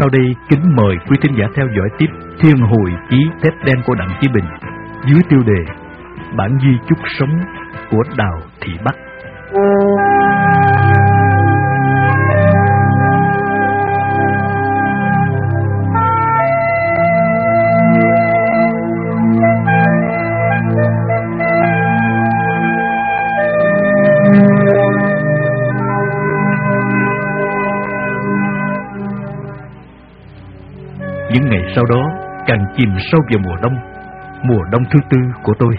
Sau đây kính mời quý thính giả theo dõi tiếp Thiên Hồi Ký Thép Đen của Đặng Chí Bình dưới tiêu đề Bản di chúc sống của Đào Thị Bắc. Những ngày sau đó càng chìm sâu vào mùa đông thứ tư của tôi.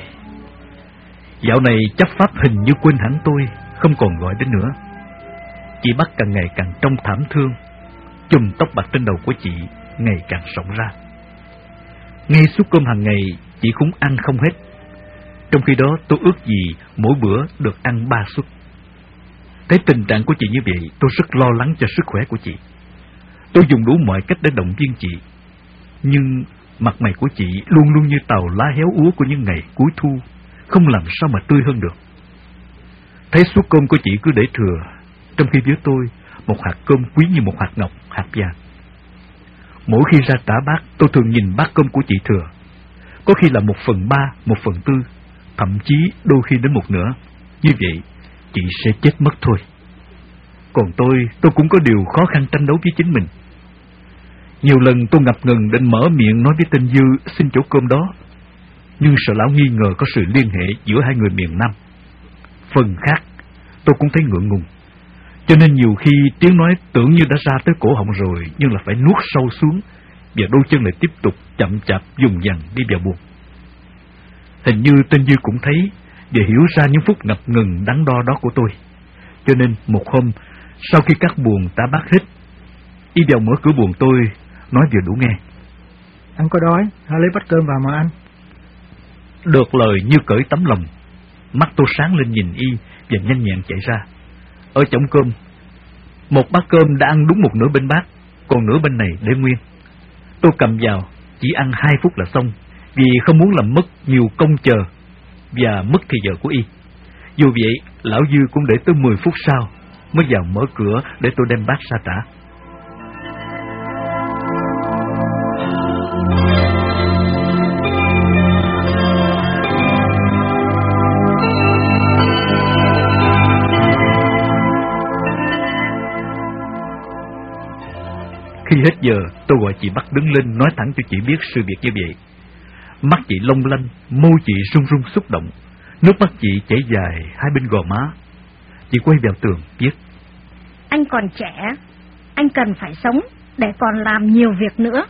Dạo này chắc Pháp hình như quên hẳn tôi, không còn gọi đến nữa. Chị Bắc càng ngày càng trông thảm thương, chùm tóc bạc trên đầu của chị ngày càng rộng ra. Ngay suốt cơm hàng ngày chị cũng ăn không hết, trong khi đó tôi ước gì mỗi bữa được ăn 3 suất. Thấy tình trạng của chị như vậy, tôi rất lo lắng cho sức khỏe của chị. Tôi dùng đủ mọi cách để động viên chị, nhưng mặt mày của chị luôn luôn như tàu lá héo úa của những ngày cuối thu, không làm sao mà tươi hơn được. Thấy suất cơm của chị cứ để thừa, trong khi với tôi một hạt cơm quý như một hạt ngọc, hạt vàng. Mỗi khi ra trả bát, tôi thường nhìn bát cơm của chị thừa, có khi là 1/3, 1/4, thậm chí đôi khi đến 1/2. Như vậy chị sẽ chết mất thôi. Còn tôi cũng có điều khó khăn tranh đấu với chính mình. Nhiều lần tôi ngập ngừng định mở miệng nói với tên Dư xin chỗ cơm đó, nhưng sợ lão nghi ngờ có sự liên hệ giữa hai người miền Nam. Phần khác, tôi cũng thấy ngượng ngùng, cho nên nhiều khi tiếng nói tưởng như đã ra tới cổ họng rồi, nhưng là phải nuốt sâu xuống, và đôi chân lại tiếp tục chậm chạp dùng dằng đi vào buồng. Hình như tên Dư cũng thấy và hiểu ra những phút ngập ngừng đắn đo đó của tôi, cho nên một hôm sau khi các buồng đã bát hết, y vào mở cửa buồng tôi, nói vừa đủ nghe: Anh có đói, hãy lấy bát cơm vào mà ăn. Được lời như cởi tấm lòng, mắt tôi sáng lên nhìn y và nhanh nhẹn chạy ra. Ở chổng cơm, một bát cơm đã ăn đúng 1/2 bên bát, còn nửa bên này để nguyên. Tôi cầm vào, chỉ ăn 2 phút là xong, vì không muốn làm mất nhiều công chờ và mất thời giờ của y. Dù vậy, lão Dư cũng để tới 10 phút sau mới vào mở cửa để tôi đem bát ra trả. Khi hết giờ, tôi gọi chị Bắc đứng lên nói thẳng cho chị biết sự việc như vậy. Mắt chị long lanh, môi chị run run xúc động, nước mắt chị chảy dài hai bên gò má. Chị quay vào tường viết: Anh còn trẻ, anh cần phải sống để còn làm nhiều việc nữa.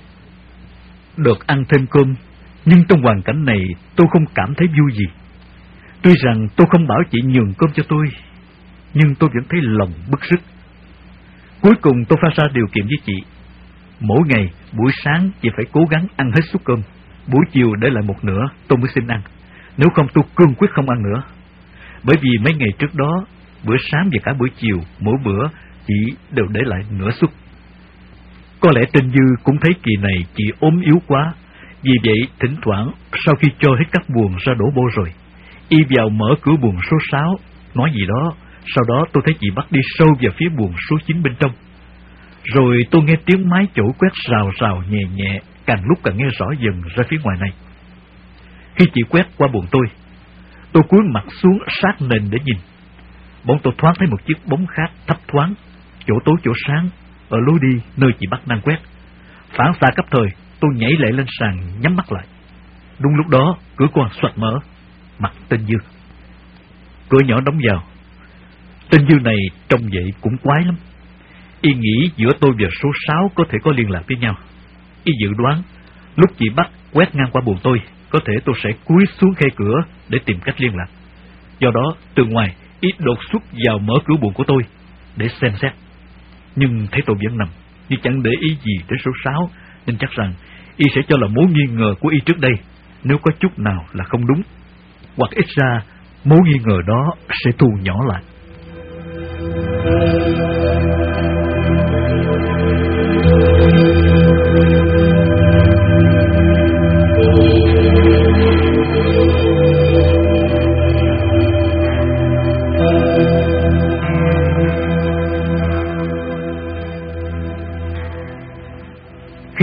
Được ăn thêm cơm, nhưng trong hoàn cảnh này tôi không cảm thấy vui gì. Tuy rằng tôi không bảo chị nhường cơm cho tôi, nhưng tôi vẫn thấy lòng bứt rứt. Cuối cùng tôi pha ra điều kiện với chị: mỗi ngày buổi sáng chị phải cố gắng ăn hết suất cơm, buổi chiều để lại 1/2 tôi mới xin ăn, nếu không tôi cương quyết không ăn nữa. Bởi vì mấy ngày trước đó, bữa sáng và cả bữa chiều, mỗi bữa chị đều để lại nửa suất. Có lẽ tên Dư cũng thấy kỳ này chị ốm yếu quá, vì vậy thỉnh thoảng sau khi cho hết các buồng ra đổ bô rồi, y vào mở cửa buồng số 6 nói gì đó. Sau đó tôi thấy chị Bắc đi sâu vào phía buồng số 9 bên trong. Rồi tôi nghe tiếng máy chổi quét rào rào nhẹ nhẹ, càng lúc càng nghe rõ dần ra phía ngoài này. Khi chị quét qua buồng tôi cúi mặt xuống sát nền để nhìn. Bỗng tôi thoáng thấy một chiếc bóng khác thấp thoáng, chỗ tối chỗ sáng, ở lối đi nơi chị Bắc đang quét. Phản xạ cấp thời, tôi nhảy lệ lên sàn nhắm mắt lại. Đúng lúc đó cửa quan xoạch mở, mặt tên Dư. Cửa nhỏ đóng vào. Tên Dư này trông vậy cũng quái lắm. Y nghĩ giữa tôi và số 6 có thể có liên lạc với nhau. Y dự đoán lúc chị Bắc quét ngang qua buồng tôi, có thể tôi sẽ cúi xuống khe cửa để tìm cách liên lạc. Do đó từ ngoài Y đột xuất vào mở cửa buồng của tôi để xem xét. Nhưng thấy tôi vẫn nằm, nhưng chẳng để ý gì đến số 6, nên chắc rằng Y sẽ cho là mối nghi ngờ của Y trước đây nếu có chút nào là không đúng, hoặc ít ra mối nghi ngờ đó sẽ thu nhỏ lại.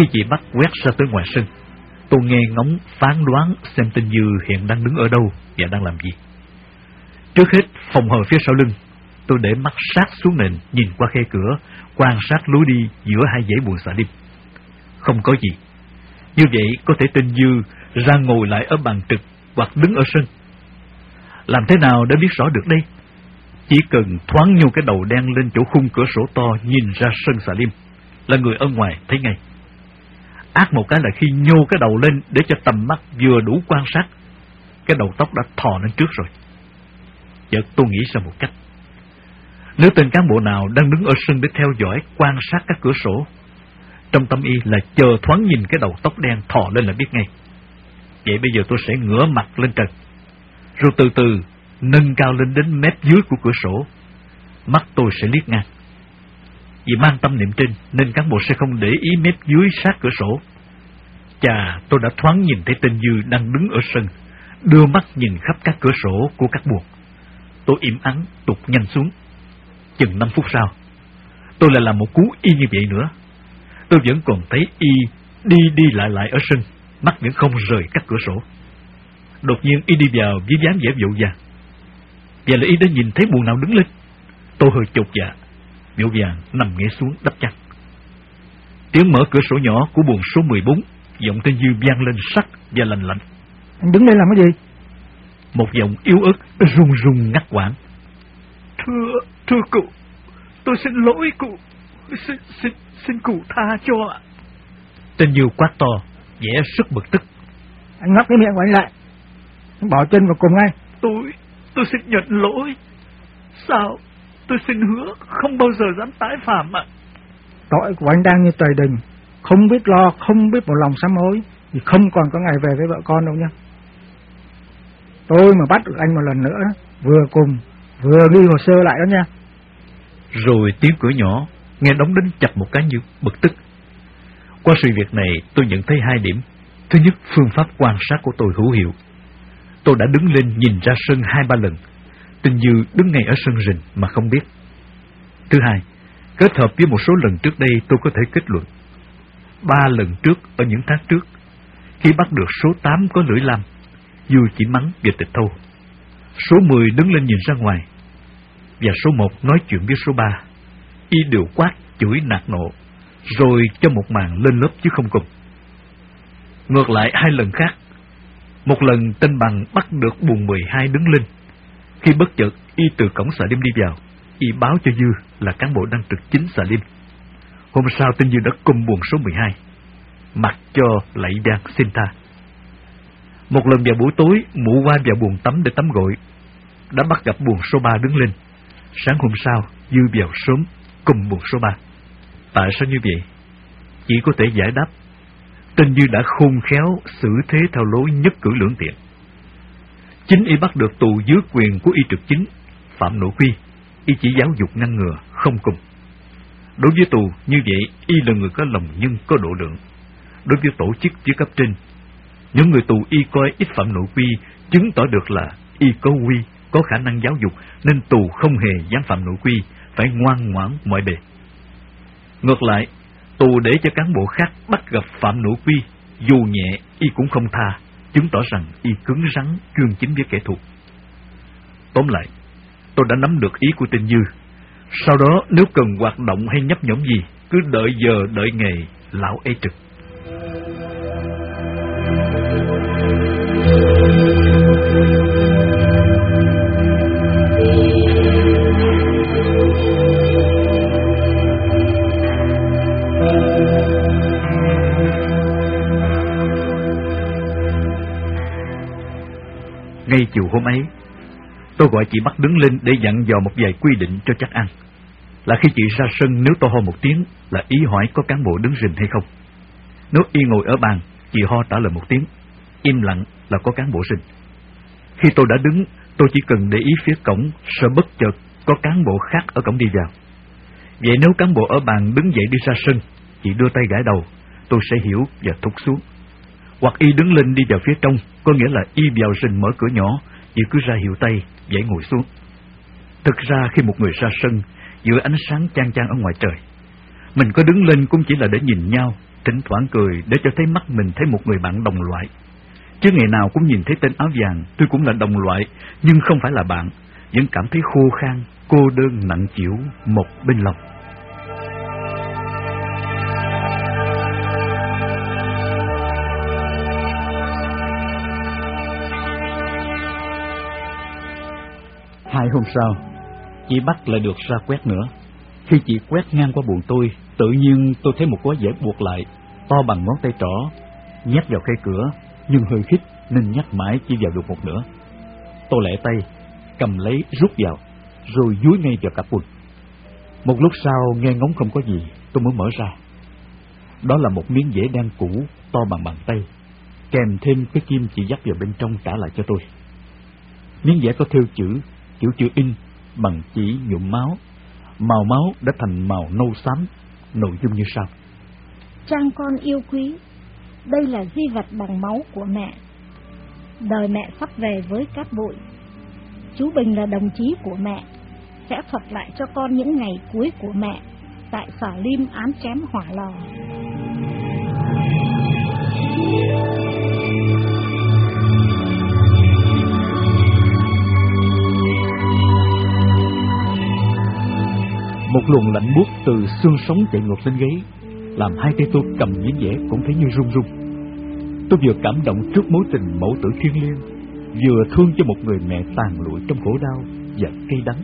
Khi chị Bắc quét ra tới ngoài sân, tôi nghe ngóng phán đoán xem tên Dư hiện đang đứng ở đâu và đang làm gì. Trước hết, phòng hờ phía sau lưng, tôi để mắt sát xuống nền, nhìn qua khe cửa, quan sát lối đi giữa hai dãy buồng xạ lim. Không có gì. Như vậy có thể tên Dư ra ngồi lại ở bàn trực hoặc đứng ở sân. Làm thế nào để biết rõ được đây? Chỉ cần thoáng nhô cái đầu đen lên chỗ khung cửa sổ to nhìn ra sân xạ lim, là người ở ngoài thấy ngay. Ác một cái là khi nhô cái đầu lên để cho tầm mắt vừa đủ quan sát, cái đầu tóc đã thò lên trước rồi. Chợt tôi nghĩ ra một cách. Nếu tên cán bộ nào đang đứng ở sân để theo dõi, quan sát các cửa sổ, trong tâm y là chờ thoáng nhìn cái đầu tóc đen thò lên là biết ngay. Vậy bây giờ tôi sẽ ngửa mặt lên trần, rồi từ từ nâng cao lên đến mép dưới của cửa sổ. Mắt tôi sẽ liếc ngang. Vì mang tâm niệm trên nên cán bộ sẽ không để ý mép dưới sát cửa sổ. Chà, tôi đã thoáng nhìn thấy tên Dư đang đứng ở sân, đưa mắt nhìn khắp các cửa sổ của các buồng. Tôi im ắng tụt nhanh xuống. Chừng 5 phút sau, tôi lại làm một cú y như vậy nữa. Tôi vẫn còn thấy y đi lại ở sân, mắt vẫn không rời các cửa sổ. Đột nhiên y đi vào với dáng vẻ vội vàng. Vậy là y đã nhìn thấy buồng nào đứng lên. Tôi hơi chột dạ, vội vàng nằm nghe xuống đắp chăn. Tiếng mở cửa sổ nhỏ của buồng số 14, giọng tên Dư vang lên sắc và lạnh lạnh. Anh đứng đây làm cái gì? Một giọng yếu ớt run run ngắt quãng. Thưa cụ, tôi xin lỗi cụ, xin cụ tha cho ạ. Tên Dư quát to, vẻ rất bực tức. Anh ngấp cái miệng của anh lại, anh bỏ chân vào cùng ngay. Tôi xin nhận lỗi. Sao? Tôi xin hứa không bao giờ dám tái phạm ạ. Tội của anh đang như trời đình, không biết lo, không biết một lòng sám hối, thì không còn có ngày về với vợ con đâu nha. Tôi mà bắt được anh một lần nữa, vừa cùng vừa ghi hồ sơ lại đó nha. Rồi tiếng cửa nhỏ nghe đóng đến chặt một cái như bực tức. Qua sự việc này tôi nhận thấy 2 điểm. Thứ nhất, phương pháp quan sát của tôi hữu hiệu. Tôi đã đứng lên nhìn ra sân 2-3 lần. Tên Dư đứng ngay ở sân rình mà không biết. Thứ hai, kết hợp với một số lần trước đây tôi có thể kết luận. 3 lần trước ở những tháng trước, khi bắt được số 8 có lưỡi lam, Dư chỉ mắng và tịch thâu. Số 10 đứng lên nhìn ra ngoài, và số 1 nói chuyện với số 3. Y đều quát, chửi nạt nộ, rồi cho một màn lên lớp chứ không cùng. Ngược lại 2 lần khác, một lần tên Bằng bắt được buồng 12 đứng lên. Khi bất chợt y từ cổng xạ lim đi vào, y báo cho Dư là cán bộ đang trực chính xạ lim. Hôm sau tên Dư đã cùng buồng số 12, mặc cho lạy vang xin tha. Một lần vào buổi tối, mụ qua vào buồng tắm để tắm gội, đã bắt gặp buồng số 3 đứng lên. Sáng hôm sau, Dư vào sớm cùng buồng số 3. Tại sao như vậy? Chỉ có thể giải đáp. Tên Dư đã khôn khéo xử thế theo lối nhất cử lưỡng tiện. Chính y bắt được tù dưới quyền của y trực chính, Phạm Nội Quy, y chỉ giáo dục ngăn ngừa, không cùng. Đối với tù như vậy, y là người có lòng nhân, có độ lượng. Đối với tổ chức dưới cấp trên, những người tù y coi ít Phạm Nội Quy chứng tỏ được là y có quy, có khả năng giáo dục, nên tù không hề dám phạm nội quy, phải ngoan ngoãn mọi bề. Ngược lại, tù để cho cán bộ khác bắt gặp phạm nội quy, dù nhẹ y cũng không tha, chứng tỏ rằng y cứng rắn chuyên chính với kẻ thù. Tóm lại, tôi đã nắm được ý của tên Dư. Sau đó nếu cần hoạt động hay nhấp nhổm gì, cứ đợi giờ đợi ngày, lão ấy trực. Ngay chiều hôm ấy, tôi gọi chị Bắc đứng lên để dặn dò một vài quy định cho chắc ăn. Là khi chị ra sân, nếu tôi ho một tiếng là ý hỏi có cán bộ đứng rình hay không. Nếu y ngồi ở bàn, chị ho trả lời một tiếng, im lặng là có cán bộ rình. Khi tôi đã đứng, tôi chỉ cần để ý phía cổng, sợ bất chợt có cán bộ khác ở cổng đi vào. Vậy nếu cán bộ ở bàn đứng dậy đi ra sân, chị đưa tay gãi đầu, tôi sẽ hiểu và thúc xuống. Hoặc y đứng lên đi vào phía trong, có nghĩa là y vào rình mở cửa nhỏ, chị cứ ra hiệu tay, dãy ngồi xuống. Thực ra khi một người ra sân, giữa ánh sáng chang chang ở ngoài trời, mình có đứng lên cũng chỉ là để nhìn nhau, thỉnh thoảng cười để cho thấy mắt mình thấy một người bạn đồng loại. Chứ ngày nào cũng nhìn thấy tên áo vàng, tôi cũng là đồng loại, nhưng không phải là bạn, vẫn cảm thấy khô khan, cô đơn nặng chịu một bên lòng. Hai hôm sau, chị Bắc lại được ra quét nữa. Khi chị quét ngang qua buồng tôi, tự nhiên tôi thấy một gói giấy buộc lại, to bằng ngón tay trỏ, nhét vào khay cửa, nhưng hơi khít nên nhắc mãi chỉ vào được một nửa. Tôi lẹ tay, cầm lấy rút vào, rồi dúi ngay vào cặp quần. Một lúc sau nghe ngóng không có gì, tôi mới mở ra. Đó là một miếng giấy đen cũ, to bằng bàn tay, kèm thêm cái kim chị dắt vào bên trong trả lại cho tôi. Miếng giấy có thêu chữ in bằng chỉ nhuộm máu, màu máu đã thành màu nâu xám, nội dung như sau: Trang con yêu quý, đây là di vật bằng máu của mẹ. Đời mẹ sắp về với cát bụi. Chú Bình là đồng chí của mẹ, sẽ thuật lại cho con những ngày cuối của mẹ tại Sở Lim án chém hỏa lò. Một luồng lạnh buốt từ xương sống chạy ngược lên gáy, làm hai tay tôi cầm miếng vẽ cũng thấy như run run. Tôi vừa cảm động trước mối tình mẫu tử thiêng liêng, vừa thương cho một người mẹ tàn lụi trong khổ đau và cay đắng.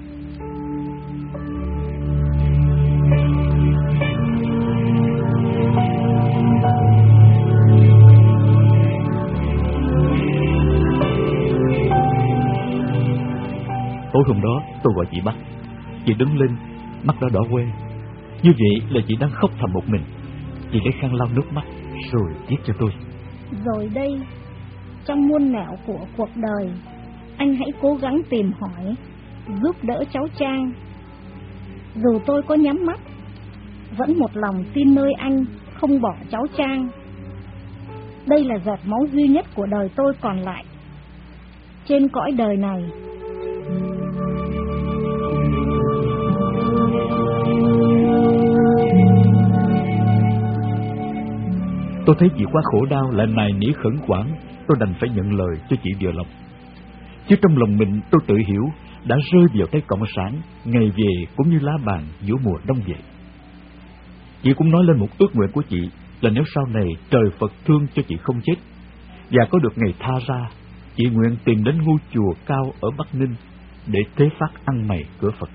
Tối hôm đó tôi gọi chị Bắc. Chị đứng lên, mắt đã đỏ que. Như vậy là chị đang khóc thầm một mình. Chị lấy khăn lau nước mắt rồi viết cho tôi: Rồi đây, trong muôn nẻo của cuộc đời, anh hãy cố gắng tìm hỏi, giúp đỡ cháu Trang. Dù tôi có nhắm mắt, vẫn một lòng tin nơi anh không bỏ cháu Trang. Đây là giọt máu duy nhất của đời tôi còn lại trên cõi đời này. Tôi thấy chị quá khổ đau, lại nài nỉ khẩn khoản, tôi đành phải nhận lời cho chị vừa lòng. Chứ trong lòng mình tôi tự hiểu đã rơi vào tay cộng sản, ngày về cũng như lá vàng giữa mùa đông vậy. Chị cũng nói lên một ước nguyện của chị là nếu sau này trời Phật thương cho chị không chết và có được ngày tha ra, chị nguyện tìm đến ngôi chùa cao ở Bắc Ninh để tế phát ăn mày cửa Phật.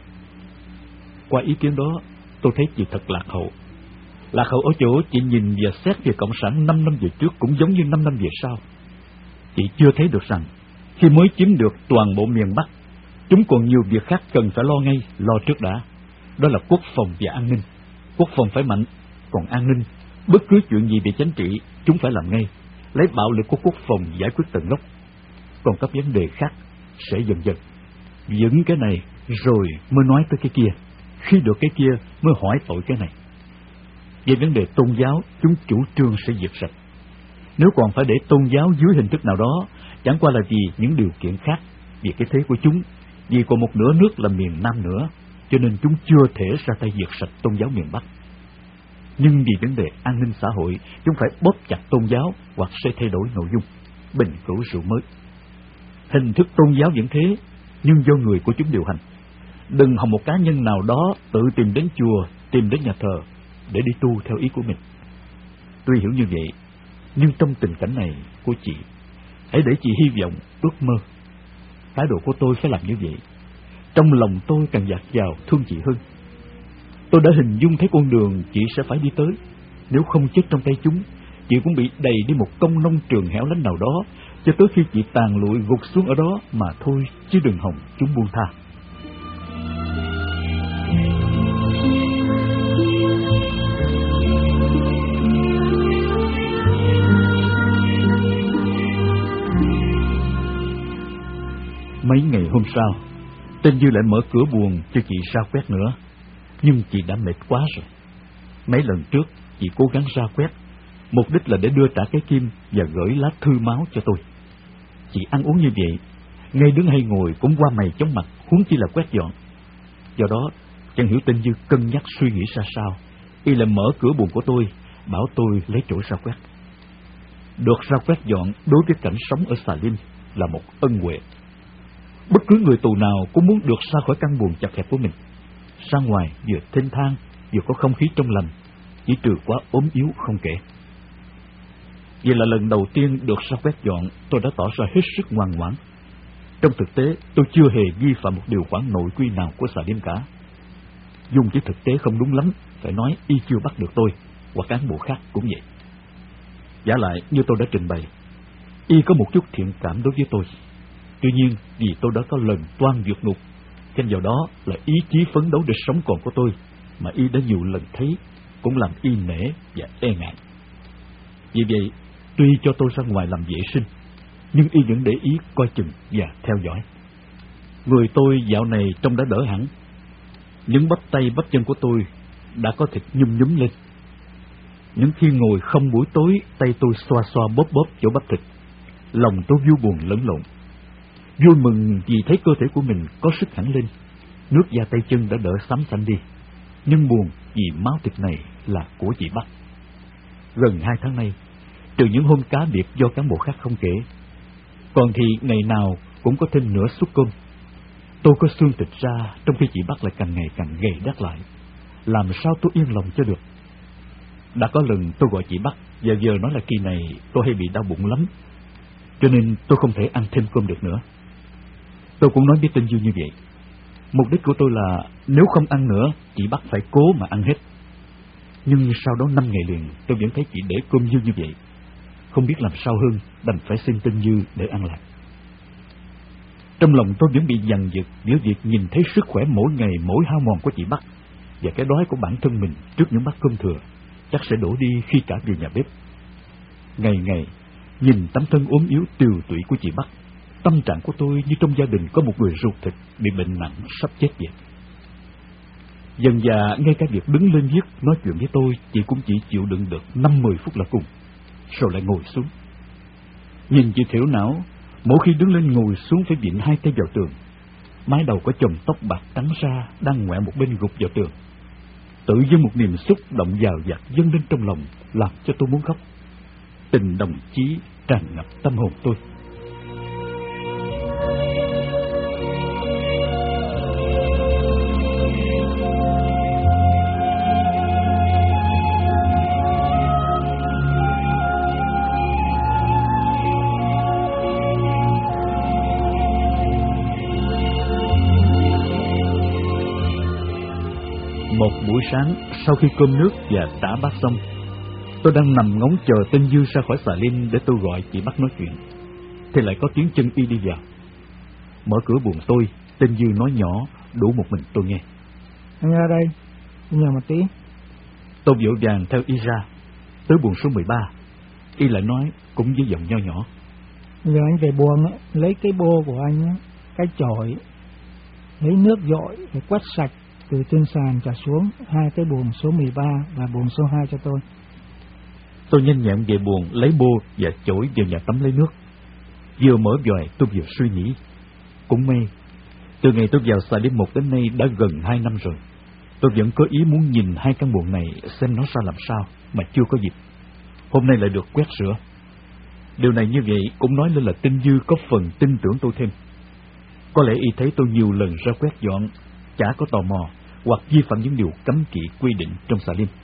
Qua ý kiến đó, tôi thấy chị thật lạc hậu. Lạc hậu ở chỗ chị nhìn và xét về cộng sản 5 năm về trước cũng giống như 5 năm về sau. Chị chưa thấy được rằng khi mới chiếm được toàn bộ miền Bắc, chúng còn nhiều việc khác cần phải lo ngay, lo trước đã. Đó là quốc phòng và an ninh. Quốc phòng phải mạnh, còn an ninh, bất cứ chuyện gì về chính trị, chúng phải làm ngay, lấy bạo lực của quốc phòng giải quyết tận gốc. Còn các vấn đề khác sẽ dần dần. Vững cái này rồi mới nói tới cái kia, khi được cái kia mới hỏi tội cái này. Về vấn đề tôn giáo, chúng chủ trương sẽ diệt sạch. Nếu còn phải để tôn giáo dưới hình thức nào đó, chẳng qua là vì những điều kiện khác, vì cái thế của chúng, vì còn một nửa nước là miền Nam nữa, cho nên chúng chưa thể ra tay diệt sạch tôn giáo miền Bắc. Nhưng vì vấn đề an ninh xã hội, chúng phải bóp chặt tôn giáo hoặc sẽ thay đổi nội dung, bình cửu rượu mới. Hình thức tôn giáo vẫn thế, nhưng do người của chúng điều hành. Đừng hòng một cá nhân nào đó tự tìm đến chùa, tìm đến nhà thờ để đi tu theo ý của mình. Tuy hiểu như vậy, nhưng trong tình cảnh này của chị, hãy để chị hy vọng, ước mơ. Thái độ của tôi phải làm như vậy. Trong lòng tôi càng dạt dào thương chị hơn. Tôi đã hình dung thấy con đường chị sẽ phải đi tới. Nếu không chết trong tay chúng, chị cũng bị đầy đi một công nông trường hẻo lánh nào đó, cho tới khi chị tàn lụi gục xuống ở đó mà thôi, chứ đừng hòng chúng buông tha. Mấy ngày hôm sau, tên Dư lại mở cửa buồng cho chị ra quét nữa, nhưng chị đã mệt quá rồi. Mấy lần trước chị cố gắng ra quét, mục đích là để đưa trả cái kim và gửi lá thư máu cho tôi. Chị ăn uống như vậy, ngay đứng hay ngồi cũng qua mày chóng mặt, huống chi là quét dọn. Do đó, chẳng hiểu tên Dư cân nhắc suy nghĩ ra sao, y lại mở cửa buồng của tôi, bảo tôi lấy chỗ ra quét. Được ra quét dọn đối với cảnh sống ở Salim là một ân huệ. Bất cứ người tù nào cũng muốn được ra khỏi căn buồng chật hẹp của mình, ra ngoài vừa thênh thang vừa có không khí trong lành, chỉ trừ quá ốm yếu không kể. Vì là lần đầu tiên được ra quét dọn, tôi đã tỏ ra hết sức ngoan ngoãn. Trong thực tế, tôi chưa hề vi phạm một điều khoản nội quy nào của Salim cả. Dùng chứ thực tế không đúng lắm, phải nói y chưa bắt được tôi, hoặc cán bộ khác cũng vậy. Giả lại, như tôi đã trình bày, y có một chút thiện cảm đối với tôi. Tuy nhiên, vì tôi đã có lần toan vượt ngục, thêm vào đó là ý chí phấn đấu để sống còn của tôi, mà y đã nhiều lần thấy, cũng làm y nể và e ngại. Vì vậy, tuy cho tôi ra ngoài làm vệ sinh, nhưng y vẫn để ý coi chừng và theo dõi. Người tôi dạo này trông đã đỡ hẳn. Những bắp tay bắp chân của tôi đã có thịt nhum nhúm lên. Những khi ngồi không buổi tối, tay tôi xoa xoa bóp bóp chỗ bắp thịt. Lòng tôi vui buồn lẫn lộn. Vui mừng vì thấy cơ thể của mình có sức hẳn lên, nước da tay chân đã đỡ xám xanh đi. Nhưng buồn vì máu thịt này là của chị Bắc. Gần 2 tháng nay, trừ những hôm cá biệt do cán bộ khác không kể, còn thì ngày nào cũng có thêm nửa suất cơm. Tôi có xương thịt ra, trong khi chị Bắc lại càng ngày càng gầy đắt lại. Làm sao tôi yên lòng cho được? Đã có lần tôi gọi chị Bắc, và giờ nói là kỳ này tôi hay bị đau bụng lắm, cho nên tôi không thể ăn thêm cơm được nữa. Tôi cũng nói với Tinh Dư như vậy. Mục đích của tôi là nếu không ăn nữa, chị Bắc phải cố mà ăn hết. Nhưng sau đó 5 ngày liền, tôi vẫn thấy chị để cơm dư như vậy. Không biết làm sao hơn, đành phải xin Tinh Dư để ăn lại. Trong lòng tôi vẫn bị dằn vặt giữa việc nhìn thấy sức khỏe mỗi ngày mỗi hao mòn của chị Bắc, và cái đói của bản thân mình trước những bát cơm thừa chắc sẽ đổ đi khi cả về nhà bếp. Ngày ngày nhìn tấm thân ốm yếu tiều tụy của chị Bắc, tâm trạng của tôi như trong gia đình có một người ruột thịt bị bệnh nặng sắp chết vậy. Dần dà ngay cả việc đứng lên viết nói chuyện với tôi, chị cũng chỉ chịu đựng được 5-10 phút là cùng, rồi lại ngồi xuống. Nhìn chị thiểu não, mỗi khi đứng lên ngồi xuống phải vịn 2 tay vào tường. Mái đầu có chòm tóc bạc trắng ra đang ngoẹ một bên gục vào tường. Tự dưng một niềm xúc động dào dạt dâng lên trong lòng, làm cho tôi muốn khóc. Tình đồng chí tràn ngập tâm hồn tôi. Một buổi sáng, sau khi cơm nước và tả bát xong, tôi đang nằm ngóng chờ Tinh Dư ra khỏi xà lim để tôi gọi chị Bắc nói chuyện, thì lại có tiếng chân y đi vào. Mở cửa buồng tôi, Tinh Dư nói nhỏ, đủ một mình tôi nghe. Anh ra đây, nhờ một tí. Tôi vội vàng theo y ra, tới buồng số 13. Y lại nói cũng với giọng nho nhỏ. Giờ anh về buồng, lấy cái bô của anh, cái chổi, lấy nước dội để quét sạch từ trên sàn trả xuống 2 cái buồng số 13 và buồng số 2 cho tôi. Tôi nhanh nhẹn về buồng lấy bô và chổi vào nhà tắm lấy nước. Vừa mở vòi tôi vừa suy nghĩ. Cũng may, từ ngày tôi vào xà lim 1 đến nay đã gần 2 năm rồi. Tôi vẫn có ý muốn nhìn 2 căn buồng này xem nó ra làm sao mà chưa có dịp. Hôm nay lại được quét sửa. Điều này như vậy cũng nói lên là Tinh Dư có phần tin tưởng tôi thêm. Có lẽ y thấy tôi nhiều lần ra quét dọn, chả có tò mò hoặc vi phạm những điều cấm kỵ quy định trong xà lim.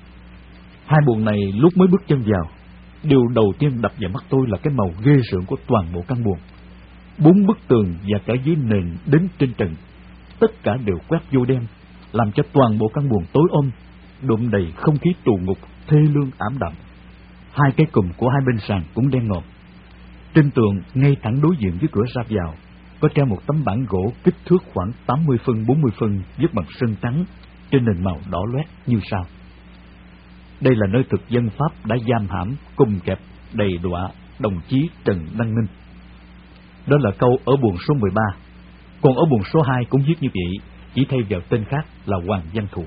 2 buồng này lúc mới bước chân vào, điều đầu tiên đập vào mắt tôi là cái màu ghê rợn của toàn bộ căn buồng. 4 bức tường và cả dưới nền đến trên trần, tất cả đều quét vô đen, làm cho toàn bộ căn buồng tối om, đượm đầy không khí tù ngục thê lương ảm đạm. 2 cái cùm của 2 bên sàn cũng đen ngòm. Trên tường ngay thẳng đối diện với cửa ra vào có treo một tấm bảng gỗ kích thước khoảng 80 phân 40 phân viết bằng sơn trắng trên nền màu đỏ loét như sao. Đây là nơi thực dân Pháp đã giam hãm, cùng kẹp, đầy đọa đồng chí Trần Đăng Ninh. Đó là câu ở buồng số 13. Còn ở buồng số 2 cũng viết như vậy, chỉ thay vào tên khác là Hoàng Văn Thụ.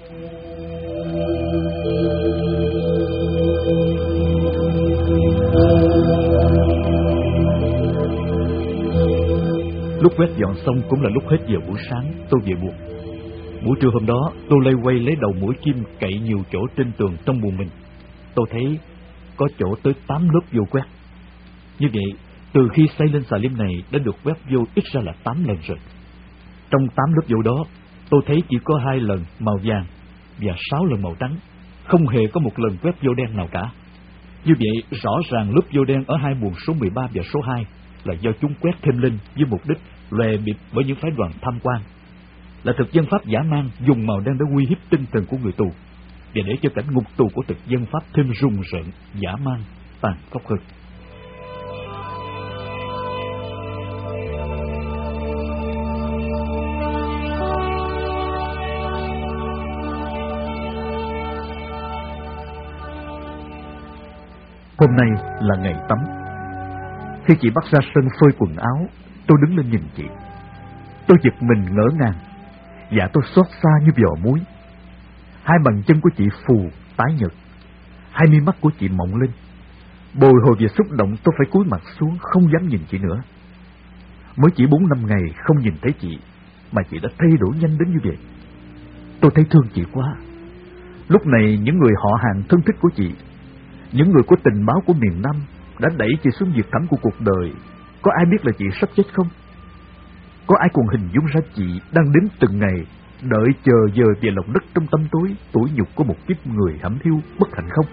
Lúc quét dọn xong cũng là lúc hết giờ buổi sáng, tôi về buồng. Buổi trưa hôm đó, tôi loay quay lấy đầu mũi kim cậy nhiều chỗ trên tường trong buồng mình, tôi thấy có chỗ tới 8 lớp vô quét. Như vậy, từ khi xây lên xà lim này đã được quét vô ít ra là 8 lần rồi. Trong 8 lớp vô đó, tôi thấy chỉ có 2 lần màu vàng và 6 lần màu trắng, không hề có một lần quét vô đen nào cả. Như vậy, rõ ràng lớp vô đen ở hai buồng số 13 và số 2 là do chúng quét thêm lên với mục đích lòe bịp với những phái đoàn tham quan, là thực dân Pháp dã man dùng màu đen để uy hiếp tinh thần của người tù và để cho cảnh ngục tù của thực dân Pháp thêm rùng rợn, dã man, tàn khốc hơn. Hôm nay là ngày tắm. Khi chị bắt ra sân phơi quần áo, tôi đứng lên nhìn chị. Tôi giật mình ngỡ ngàng, dạ tôi xót xa như vò muối. Hai bàn chân của chị phù, tái nhợt, hai mi mắt của chị mọng lên. Bồi hồi và xúc động, tôi phải cúi mặt xuống, không dám nhìn chị nữa. Mới chỉ 4-5 ngày không nhìn thấy chị, mà chị đã thay đổi nhanh đến như vậy. Tôi thấy thương chị quá. Lúc này những người họ hàng thân thích của chị, những người có tình báo của miền Nam đã đẩy chị xuống vực thẳm của cuộc đời. Có ai biết là chị sắp chết không? Có ai còn hình dung ra chị đang đến từng ngày đợi chờ giờ về lòng đất trong tâm tối, tủi nhục của một kiếp người hẩm hiu bất hạnh không?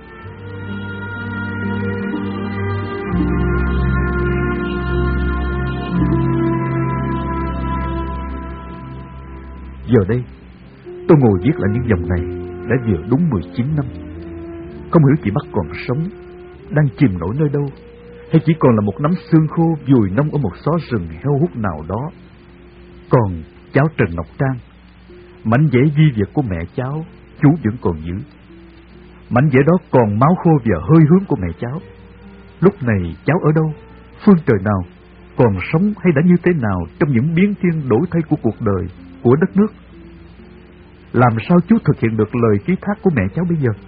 Giờ đây, tôi ngồi viết lại những dòng này đã vừa đúng 19 năm. Không hiểu chị Bắc còn sống, đang chìm nổi nơi đâu, hay chỉ còn là một nắm xương khô vùi nông ở một xó rừng heo hút nào đó. Còn cháu Trần Ngọc Trang, mảnh vẽ di vật của mẹ cháu, chú vẫn còn giữ. Mảnh vẽ đó còn máu khô và hơi hướng của mẹ cháu. Lúc này cháu ở đâu, phương trời nào, còn sống hay đã như thế nào trong những biến thiên đổi thay của cuộc đời, của đất nước? Làm sao chú thực hiện được lời ký thác của mẹ cháu bây giờ?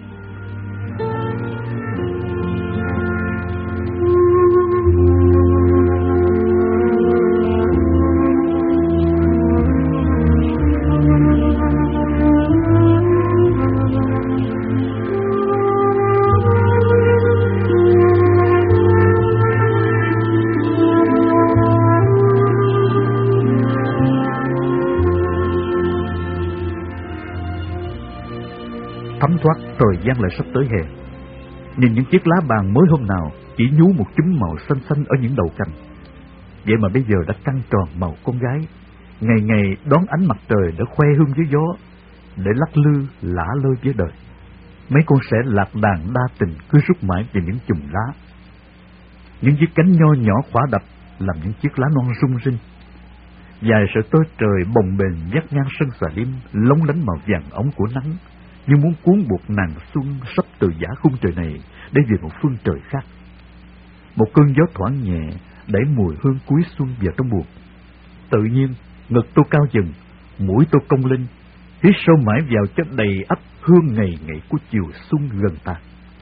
Thấm thoát thời gian lại sắp tới hè. Nhìn những chiếc lá bàn mới hôm nào chỉ nhú một chúm màu xanh xanh ở những đầu cành, vậy mà bây giờ đã căng tròn màu con gái, ngày ngày đón ánh mặt trời để khoe hương với gió, để lắc lư lả lơi với đời. Mấy con sẻ lạc đàn đa tình cứ rút mãi về những chùm lá. Những chiếc cánh nho nhỏ khỏa đập làm những chiếc lá non rung rinh. Dài sợi tơ trời bồng bềnh vắt ngang sân xà lim, lóng lánh màu vàng ống của nắng, như muốn cuốn buộc nàng xuân sắp từ giả khung trời này để về một phương trời khác. Một cơn gió thoảng nhẹ đẩy mùi hương cuối xuân vào trong buồng. Tự nhiên ngực tôi cao dần, mũi tôi cong lên, hít sâu mãi vào cho đầy ắp hương ngày ngày của chiều xuân gần tàn.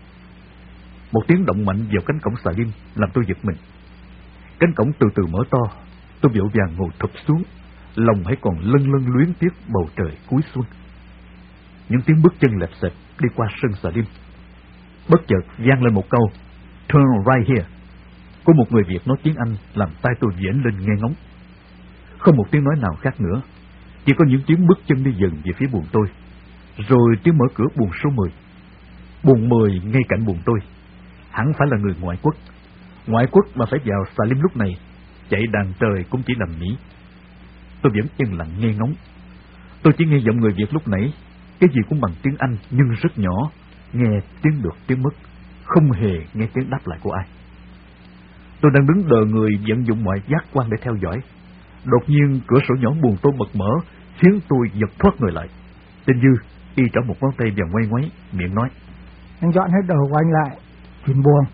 Một tiếng động mạnh vào cánh cổng xà lim làm tôi giật mình. Cánh cổng từ từ mở to, tôi vội vàng ngồi thụp xuống, lòng hãy còn lâng lâng luyến tiếc bầu trời cuối xuân. Những tiếng bước chân lẹp xẹp đi qua sân xà lim. Bất chợt vang lên một câu "Turn right here" của một người Việt nói tiếng Anh, làm tai tôi vểnh lên nghe ngóng. Không một tiếng nói nào khác nữa, chỉ có những tiếng bước chân đi dần về phía buồng tôi, rồi tiếng mở cửa buồng số 10. Buồng 10 ngay cạnh buồng tôi, hẳn phải là người ngoại quốc. Ngoại quốc mà phải vào xà lim lúc này, chạy đàn trời cũng chỉ làm Mỹ. Tôi vẫn yên lặng nghe ngóng. Tôi chỉ nghe giọng người Việt lúc nãy, cái gì cũng bằng tiếng Anh nhưng rất nhỏ, nghe tiếng được tiếng mất, không hề nghe tiếng đáp lại của ai. Tôi đang đứng đờ người vận dụng mọi giác quan để theo dõi. Đột nhiên cửa sổ nhỏ buồng tôi bật mở, khiến tôi giật thoát người lại. Tên Dư y trỏ một ngón tay vào ngoay ngoáy, miệng nói: "Anh dọn hết đồ của anh lại, tìm buồng."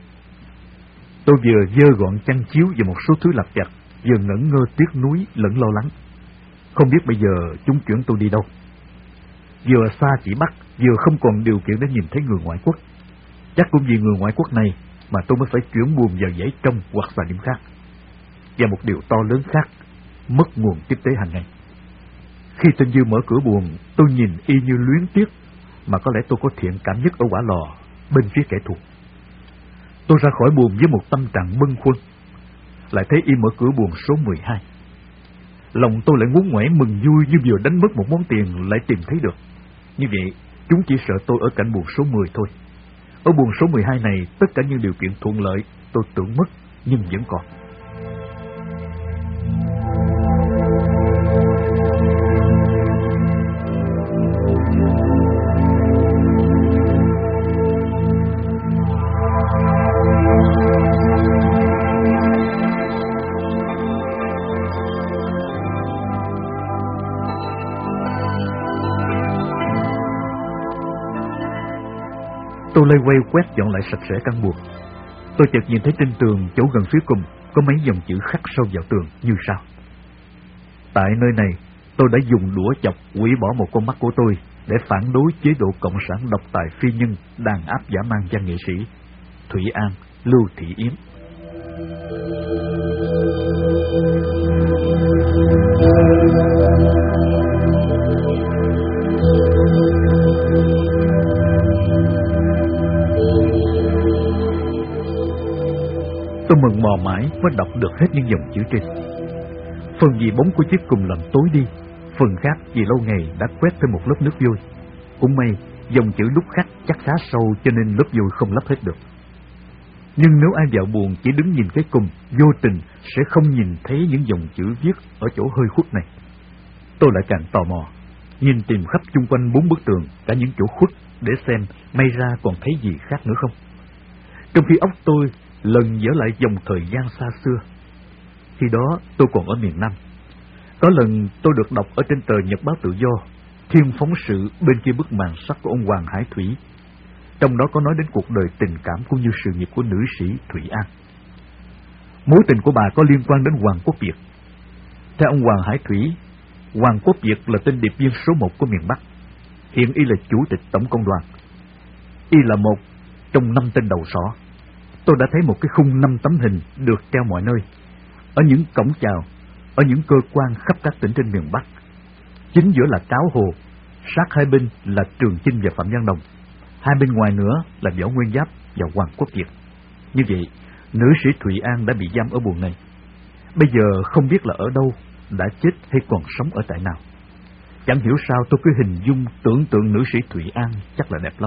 Tôi vừa dơ gọn chăn chiếu và một số thứ lặt vặt, vừa ngẩn ngơ tiếc nuối lẫn lo lắng. Không biết bây giờ chúng chuyển tôi đi đâu. Vừa xa chỉ Bắc, vừa không còn điều kiện để nhìn thấy người ngoại quốc. Chắc cũng vì người ngoại quốc này mà tôi mới phải chuyển buồng vào dãy trong hoặc xà lim khác. Và một điều to lớn khác, mất nguồn tiếp tế hàng ngày. Khi tên Dư mở cửa buồng, tôi nhìn y như luyến tiếc, mà có lẽ tôi có thiện cảm nhất ở quả lò, bên phía kẻ thù. Tôi ra khỏi buồng với một tâm trạng bâng khuâng, lại thấy y mở cửa buồng số 12. Lòng tôi lại ngốn ngoẩy mừng vui như vừa đánh mất một món tiền lại tìm thấy được. Như vậy, chúng chỉ sợ tôi ở cạnh buồng số 10 thôi. Ở buồng số 12 này, tất cả những điều kiện thuận lợi tôi tưởng mất nhưng vẫn còn. Tôi loay hoay quét dọn lại sạch sẽ căn buồng. Tôi chợt nhìn thấy trên tường chỗ gần phía cùng có mấy dòng chữ khắc sâu vào tường như sau: tại nơi này, tôi đã dùng đũa chọc hủy bỏ một con mắt của tôi để phản đối chế độ cộng sản độc tài phi nhân đàn áp dã man văn nghệ sĩ Thủy An, Lưu Thị Yến. Tôi mừng mò mãi mới đọc được hết những dòng chữ trên. Phần vì bóng của chiếc cùm làm tối đi, phần khác vì lâu ngày đã quét thêm một lớp nước vôi. Cũng may dòng chữ đúc khắc chắc khá sâu cho nên lớp vôi không lấp hết được. Nhưng nếu ai vào buồng chỉ đứng nhìn cái cùm, vô tình sẽ không nhìn thấy những dòng chữ viết ở chỗ hơi khuất này. Tôi lại càng tò mò, nhìn tìm khắp chung quanh 4 bức tường, cả những chỗ khuất để xem may ra còn thấy gì khác nữa không. Trong khi óc tôi lần dở lại dòng thời gian xa xưa. Khi đó tôi còn ở miền Nam. Có lần tôi được đọc ở trên tờ Nhật báo Tự Do thiên phóng sự bên kia bức màn sắt của ông Hoàng Hải Thủy. Trong đó có nói đến cuộc đời tình cảm cũng như sự nghiệp của nữ sĩ Thủy An. Mối tình của bà có liên quan đến Hoàng Quốc Việt. Theo ông Hoàng Hải Thủy, Hoàng Quốc Việt là tên điệp viên số 1 của miền Bắc. Hiện y là chủ tịch tổng công đoàn. Y là một trong 5 tên đầu sỏ. Tôi đã thấy một cái khung 5 tấm hình được treo mọi nơi, ở những cổng chào, ở những cơ quan khắp các tỉnh trên miền Bắc. Chính giữa là Cáo Hồ, sát hai bên là Trường Chinh và Phạm Văn Đồng, hai bên ngoài nữa là Võ Nguyên Giáp và Hoàng Quốc Việt. Như vậy, nữ sĩ Thụy An đã bị giam ở buồng này. Bây giờ không biết là ở đâu, đã chết hay còn sống ở tại nào. Chẳng hiểu sao tôi cứ hình dung tưởng tượng nữ sĩ Thụy An chắc là đẹp lắm.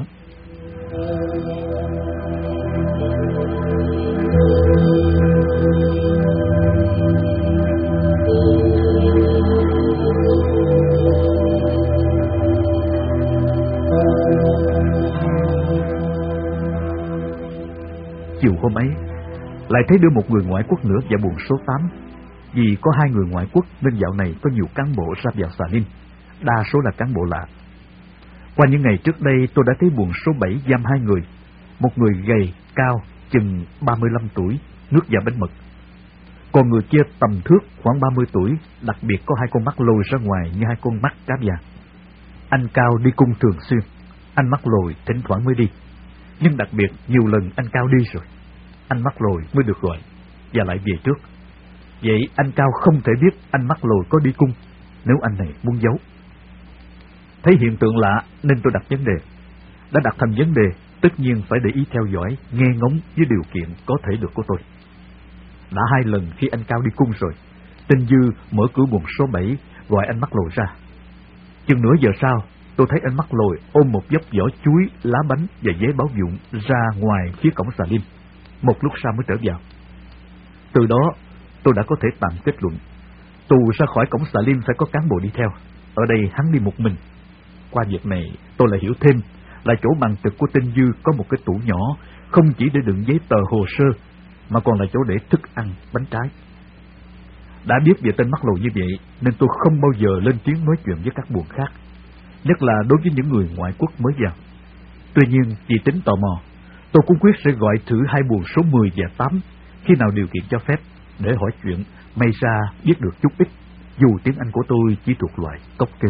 Chiều hôm ấy, lại thấy đưa một người ngoại quốc nữa vào buồng số 8. Vì có 2 người ngoại quốc nên dạo này có nhiều cán bộ ra vào xà lim, đa số là cán bộ lạ. Qua những ngày trước đây tôi đã thấy buồng số 7 giam 2 người. Một người gầy, cao, chừng 35 tuổi, nước và bánh mật. Còn người kia tầm thước khoảng 30 tuổi, đặc biệt có 2 con mắt lồi ra ngoài như 2 con mắt cá vàng. Anh Cao đi cung thường xuyên, anh mắt lồi thỉnh thoảng mới đi. Nhưng đặc biệt nhiều lần anh Cao đi rồi, anh mắt lồi mới được gọi và lại về trước. Vậy anh Cao không thể biết anh mắt lồi có đi cung nếu anh này muốn giấu. Thấy hiện tượng lạ nên tôi đặt vấn đề. Đã đặt thành vấn đề, tất nhiên phải để ý theo dõi, nghe ngóng với điều kiện có thể được của tôi. Đã 2 lần khi anh Cao đi cung rồi, tên Dư mở cửa buồng số 7 gọi anh mắt lồi ra. Chừng nửa giờ sau, tôi thấy anh mắt lồi ôm một vốc vỏ chuối, lá bánh và giấy báo dụng ra ngoài phía cổng xà lim. Một lúc sau mới trở vào. Từ đó tôi đã có thể tạm kết luận tù ra khỏi cổng xà lim phải có cán bộ đi theo. Ở đây hắn đi một mình. Qua việc này tôi lại hiểu thêm là chỗ bằng trực của tên Dư có một cái tủ nhỏ, không chỉ để đựng giấy tờ hồ sơ mà còn là chỗ để thức ăn, bánh trái. Đã biết về tên mắt lồi như vậy nên tôi không bao giờ lên tiếng nói chuyện với các buồng khác, nhất là đối với những người ngoại quốc mới vào. Tuy nhiên vì tính tò mò, tôi cũng quyết sẽ gọi thử 2 buồng số 10 và 8 khi nào điều kiện cho phép để hỏi chuyện, may ra biết được chút ít, dù tiếng Anh của tôi chỉ thuộc loại cốc kêu.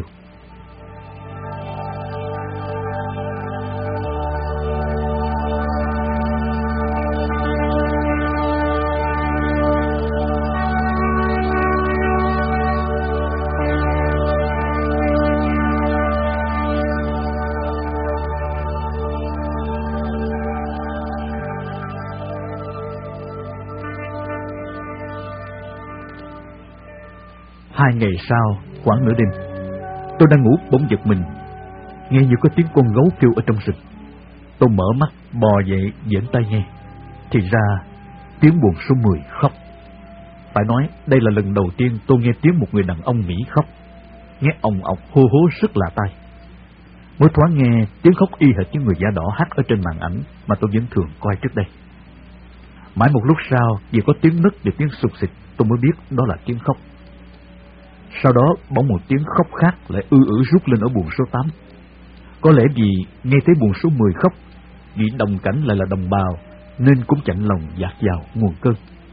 2 ngày sau, khoảng nửa đêm, tôi đang ngủ bỗng giật mình, nghe như có tiếng con gấu kêu ở trong rừng. Tôi mở mắt, bò dậy, giãn tai nghe. Thì ra, tiếng buồng số 10 khóc. Phải nói, đây là lần đầu tiên tôi nghe tiếng một người đàn ông Mỹ khóc. Nghe ồng ọc hô hố rất lạ tai. Mới thoáng nghe tiếng khóc y hệt như người da đỏ hát ở trên màn ảnh mà tôi vẫn thường coi trước đây. Mãi một lúc sau, vì có tiếng nấc và tiếng sụt xịt, tôi mới biết đó là tiếng khóc. Sau đó, bỗng một tiếng khóc khác lại rút lên ở buồng số 8. Có lẽ vì nghe thấy buồng số 10 khóc, vì đồng cảnh lại là đồng bào, nên cũng chạnh lòng dạt vào nguồn cơn.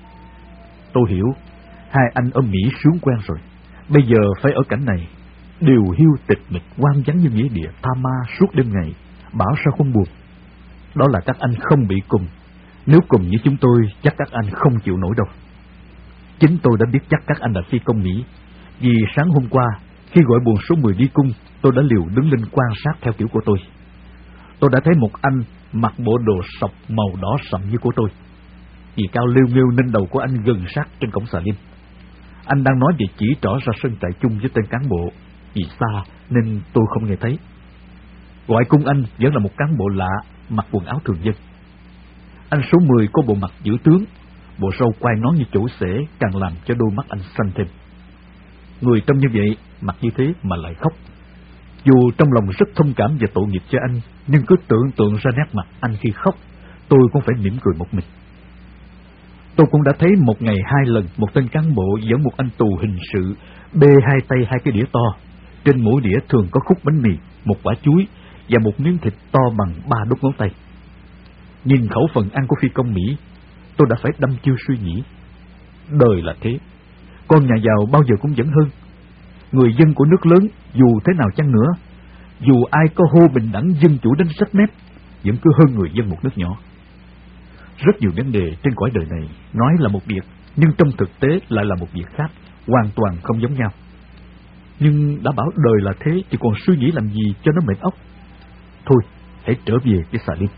Tôi hiểu, 2 anh ở Mỹ sướng quen rồi, bây giờ phải ở cảnh này, điều hiu tịch mịch hoang vắng như nghĩa địa tha ma suốt đêm ngày, bảo sao không buồn. Đó là các anh không bị cùng, nếu cùng như chúng tôi chắc các anh không chịu nổi đâu. Chính tôi đã biết chắc các anh là phi công Mỹ, vì sáng hôm qua khi gọi buồng số 10 đi cung, tôi đã liều đứng lên quan sát theo kiểu của tôi. Tôi đã thấy một anh mặc bộ đồ sọc màu đỏ sậm như của tôi. Vì cao liêu nghêu nên đầu của anh gần sát trên cổng xà lim. Anh đang nói về chỉ trỏ ra sân trại chung với tên cán bộ, vì xa nên tôi không nghe thấy. Gọi cung anh vẫn là một cán bộ lạ, mặc quần áo thường dân. Anh số 10 có bộ mặt dữ tướng, bộ râu quai nón như chủ xể càng làm cho đôi mắt anh xanh thêm. Người trông như vậy, mặt như thế mà lại khóc. Dù trong lòng rất thông cảm và tội nghiệp cho anh, nhưng cứ tưởng tượng ra nét mặt anh khi khóc, tôi cũng phải mỉm cười một mình. Tôi cũng đã thấy một ngày 2 lần một tên cán bộ dẫn một anh tù hình sự bê 2 tay 2 cái đĩa to. Trên mỗi đĩa thường có khúc bánh mì, một quả chuối và một miếng thịt to bằng 3 đốt ngón tay. Nhìn khẩu phần ăn của phi công Mỹ, tôi đã phải đăm chiêu suy nghĩ. Đời là thế, con nhà giàu bao giờ cũng vẫn hơn. Người dân của nước lớn dù thế nào chăng nữa, dù ai có hô bình đẳng dân chủ đến sắc nét, vẫn cứ hơn người dân một nước nhỏ. Rất nhiều vấn đề trên cõi đời này nói là một việc, nhưng trong thực tế lại là một việc khác, hoàn toàn không giống nhau. Nhưng đã bảo đời là thế thì còn suy nghĩ làm gì cho nó mệt óc. Thôi, hãy trở về cái xà lim.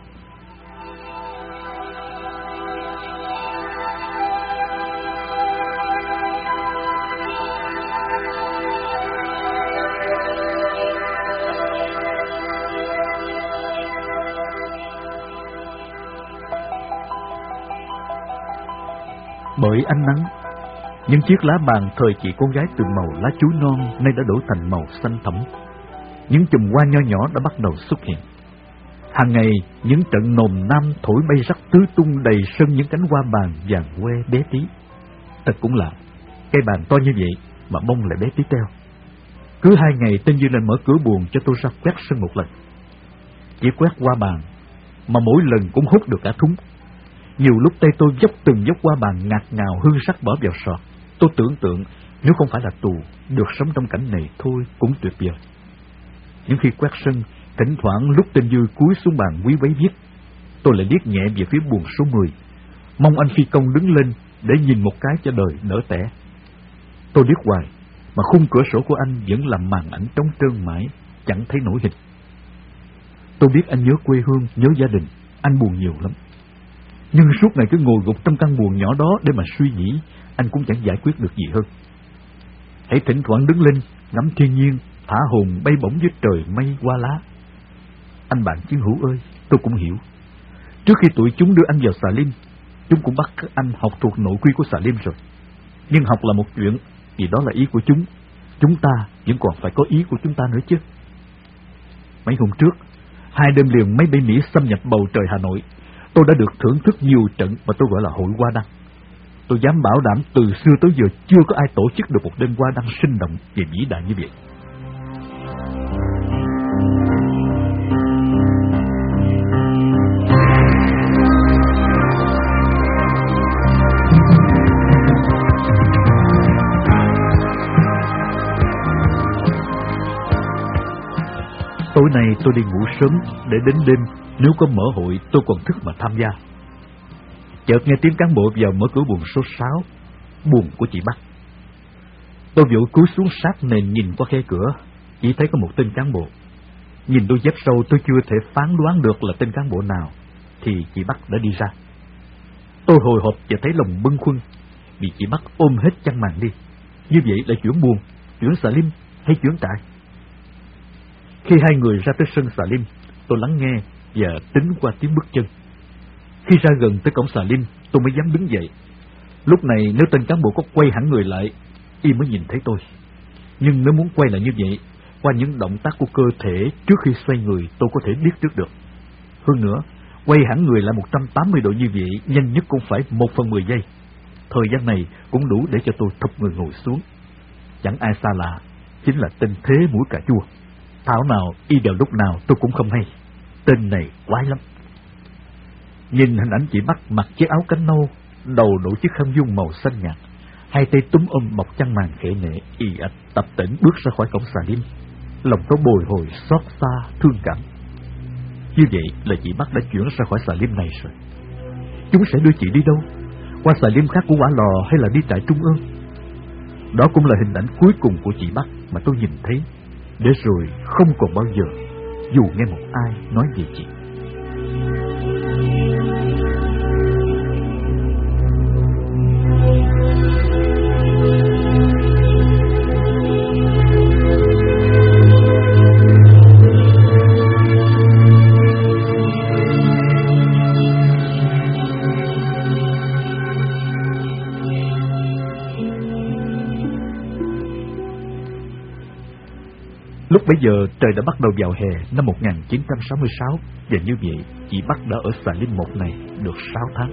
Bởi ánh nắng, những chiếc lá bàn thời chị con gái từ màu lá chuối non nay đã đổi thành màu xanh thẫm. Những chùm hoa nho nhỏ đã bắt đầu xuất hiện. Hàng ngày, những trận nồm nam thổi bay rắc tứ tung đầy sân những cánh hoa bàn vàng que bé tí. Thật cũng lạ, cây bàn to như vậy mà bông lại bé tí teo. Cứ 2 ngày tên Duy lên mở cửa buồng cho tôi ra quét sân một lần. Chỉ quét hoa bàn mà mỗi lần cũng hút được cả thúng. Nhiều lúc tay tôi dốc từng dốc qua bàn ngạt ngào hương sắc bỏ vào sọt. Tôi tưởng tượng nếu không phải là tù, được sống trong cảnh này thôi cũng tuyệt vời. Những khi quét sân, thỉnh thoảng lúc tên Dư cúi xuống bàn quý vấy viết, tôi lại liếc nhẹ về phía buồng số 10, mong anh phi công đứng lên để nhìn một cái cho đời đỡ tẻ. Tôi liếc hoài, mà khung cửa sổ của anh vẫn làm màn ảnh trống trơn mãi, chẳng thấy nổi hình. Tôi biết anh nhớ quê hương, nhớ gia đình, anh buồn nhiều lắm. Nhưng suốt ngày cứ ngồi gục trong căn buồng nhỏ đó để mà suy nghĩ, anh cũng chẳng giải quyết được gì hơn. Hãy thỉnh thoảng đứng lên, ngắm thiên nhiên, thả hồn bay bổng dưới trời mây hoa lá. Anh bạn chiến hữu ơi, tôi cũng hiểu. Trước khi tụi chúng đưa anh vào xà lim, chúng cũng bắt anh học thuộc nội quy của xà lim rồi. Nhưng học là một chuyện, vì đó là ý của chúng ta vẫn còn phải có ý của chúng ta nữa chứ. Mấy hôm trước, 2 đêm liền máy bay Mỹ xâm nhập bầu trời Hà Nội, tôi đã được thưởng thức nhiều trận mà tôi gọi là hội hoa đăng. Tôi dám bảo đảm từ xưa tới giờ chưa có ai tổ chức được một đêm hoa đăng sinh động và vĩ đại như vậy. Tối nay tôi đi ngủ sớm để đến đêm nếu có mở hội tôi còn thức mà tham gia. Chợt nghe tiếng cán bộ vào mở cửa buồng số 6, buồng của chị Bắc. Tôi vội cúi xuống sát nền nhìn qua khe cửa, chỉ thấy có một tên cán bộ. Nhìn đôi dép sâu tôi chưa thể phán đoán được là tên cán bộ nào, thì chị Bắc đã đi ra. Tôi hồi hộp và thấy lòng bâng khuâng, vì chị Bắc ôm hết chăn màn đi. Như vậy là chuyển buồn, chuyển Salim hay chuyển trại? Khi hai người ra tới sân Salim, tôi lắng nghe và tính qua tiếng bước chân. Khi ra gần tới cổng Salim, tôi mới dám đứng dậy. Lúc này nếu tên cán bộ có quay hẳn người lại, y mới nhìn thấy tôi. Nhưng nếu muốn quay lại như vậy, qua những động tác của cơ thể trước khi xoay người, tôi có thể biết trước được. Hơn nữa, quay hẳn người lại 180 độ như vậy, nhanh nhất cũng phải 1/10 giây. Thời gian này cũng đủ để cho tôi thụp người ngồi xuống. Chẳng ai xa lạ, chính là tên Thế Mũi Cà Chua. Thảo nào y vào lúc nào tôi cũng không hay. Tên này quái lắm. Nhìn hình ảnh chị Bắc mặc chiếc áo cánh nâu, đầu đội chiếc khăn vuông màu xanh nhạt, hai tay túm ôm bọc chăn màn khệ nệ, y ạch tập tễnh bước ra khỏi cổng Salim. Lòng tôi bồi hồi xót xa thương cảm. Như vậy là chị Bắc đã chuyển ra khỏi Salim này rồi. Chúng sẽ đưa chị đi đâu? Qua Salim khác của Quả Lò hay là đi trại Trung ương? Đó cũng là hình ảnh cuối cùng của chị Bắc mà tôi nhìn thấy, để rồi không còn bao giờ dù nghe một ai nói về chị. Lúc bấy giờ trời đã bắt đầu vào hè năm 1966, và như vậy chị Bắc đã ở Salim 1 này được 6 tháng.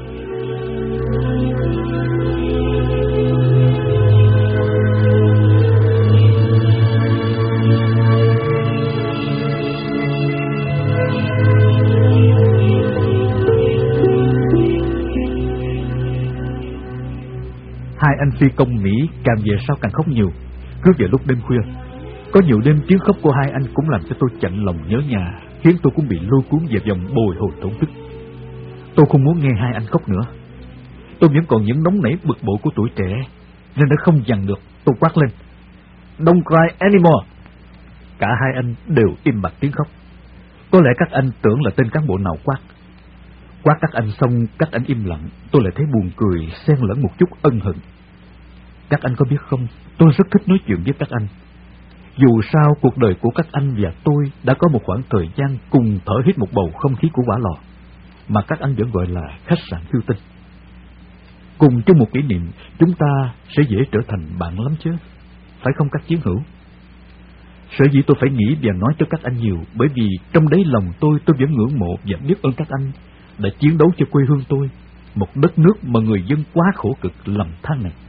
Hai anh phi công Mỹ càng về sau càng khóc nhiều, cứ vào lúc đêm khuya. Có nhiều đêm tiếng khóc của hai anh cũng làm cho tôi chạnh lòng nhớ nhà, khiến tôi cũng bị lôi cuốn về vòng bồi hồi thổn thức. Tôi không muốn nghe hai anh khóc nữa. Tôi vẫn còn những nóng nảy bực bội của tuổi trẻ, nên đã không dằn được, tôi quát lên: "Don't cry anymore!" Cả hai anh đều im bặt tiếng khóc. Có lẽ các anh tưởng là tên cán bộ nào quát. Quát các anh xong, các anh im lặng, tôi lại thấy buồn cười, xen lẫn một chút ân hận. Các anh có biết không, tôi rất thích nói chuyện với các anh. Dù sao, cuộc đời của các anh và tôi đã có một khoảng thời gian cùng thở hít một bầu không khí của Quả Lò, mà các anh vẫn gọi là khách sạn Phiêu Tinh. Cùng chung một kỷ niệm, chúng ta sẽ dễ trở thành bạn lắm chứ, phải không các chiến hữu? Sở dĩ tôi phải nghĩ và nói cho các anh nhiều, bởi vì trong đáy lòng tôi vẫn ngưỡng mộ và biết ơn các anh đã chiến đấu cho quê hương tôi, một đất nước mà người dân quá khổ cực lầm than này.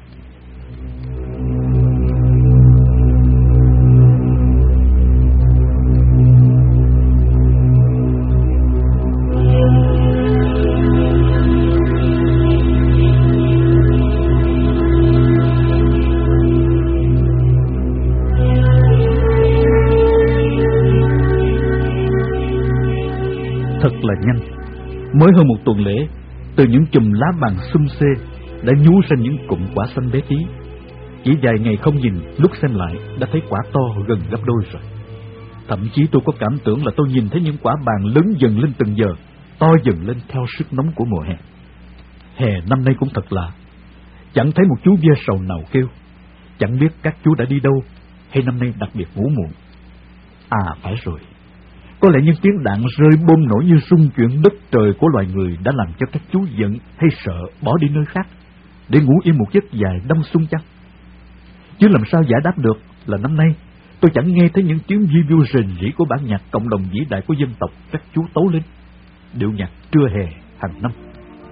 Thật là nhanh, mới hơn một tuần lễ, từ những chùm lá vàng xum xê đã nhú ra những cụm quả xanh bé tí. Chỉ vài ngày không nhìn, lúc xem lại đã thấy quả to gần gấp đôi rồi. Thậm chí tôi có cảm tưởng là tôi nhìn thấy những quả vàng lớn dần lên từng giờ, to dần lên theo sức nóng của mùa hè. Hè năm nay cũng thật lạ, chẳng thấy một chú ve sầu nào kêu. Chẳng biết các chú đã đi đâu, hay năm nay đặc biệt ngủ muộn. À phải rồi, có lẽ những tiếng đạn rơi bom nổ như rung chuyển đất trời của loài người đã làm cho các chú giận hay sợ bỏ đi nơi khác để ngủ yên một giấc dài đông xuân chăng? Chứ làm sao giải đáp được là năm nay tôi chẳng nghe thấy những tiếng vi vu rền rĩ của bản nhạc cộng đồng vĩ đại của dân tộc các chú tấu lên, điệu nhạc trưa hè hàng năm.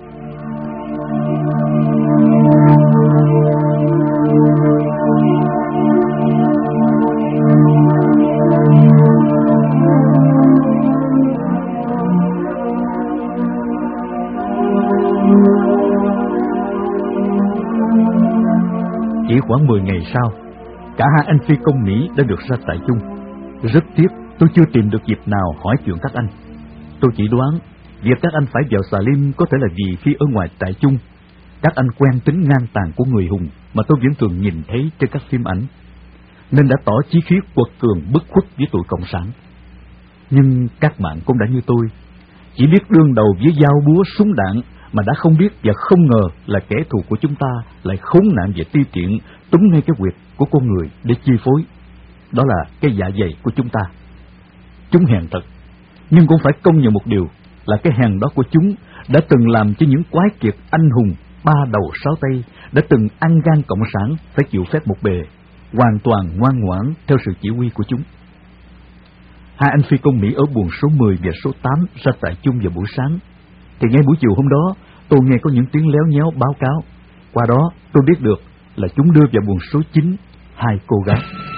Chỉ khoảng 10 ngày sau, cả hai anh phi công Mỹ đã được ra trại chung. Rất tiếc tôi chưa tìm được dịp nào hỏi chuyện các anh. Tôi chỉ đoán việc các anh phải vào Salim có thể là vì khi ở ngoài trại chung, các anh quen tính ngang tàn của người hùng mà tôi vẫn thường nhìn thấy trên các phim ảnh, nên đã tỏ chí khí quật cường bất khuất với tụi cộng sản. Nhưng các bạn cũng đã như tôi, chỉ biết đương đầu với dao búa súng đạn mà đã không biết và không ngờ là kẻ thù của chúng ta lại khốn nạn về ti tiện, túm ngay cái huyệt của con người để chi phối. Đó là cái dạ dày của chúng ta. Chúng hèn thật, nhưng cũng phải công nhận một điều là cái hèn đó của chúng đã từng làm cho những quái kiệt anh hùng 3 đầu 6 tay đã từng ăn gan cộng sản phải chịu phép một bề, hoàn toàn ngoan ngoãn theo sự chỉ huy của chúng. Hai anh phi công Mỹ ở buồng số 10 và số 8 ra tại chung vào buổi sáng, thì ngay buổi chiều hôm đó tôi nghe có những tiếng léo nhéo báo cáo. Qua đó tôi biết được là chúng đưa vào buồng số 9 2 cô gái.